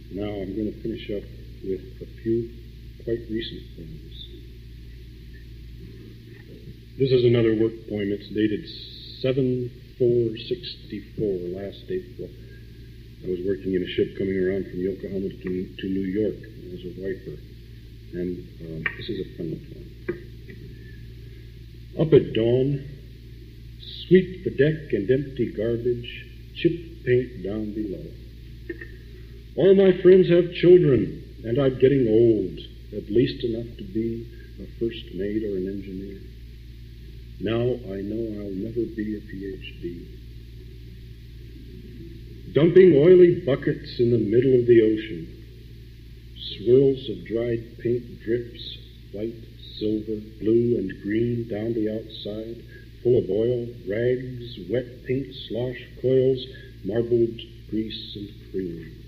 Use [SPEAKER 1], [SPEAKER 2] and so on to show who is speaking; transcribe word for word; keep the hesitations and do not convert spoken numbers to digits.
[SPEAKER 1] Now I'm going to finish up with a few quite recent things. This is another work poem. It's dated seven four sixty-four, last April. I was working in a ship coming around from Yokohama to, to New York as a wiper. And um, this is a fun one. Up at dawn, sweep the deck and empty garbage, chip paint down below. All my friends have children, and I'm getting old, at least enough to be a first mate or an engineer. Now I know I'll never be a P H D. Dumping oily buckets in the middle of the ocean. Swirls of dried paint drips, white, silver, blue, and green down the outside, full of oil, rags, wet paint slosh coils, marbled grease and cream.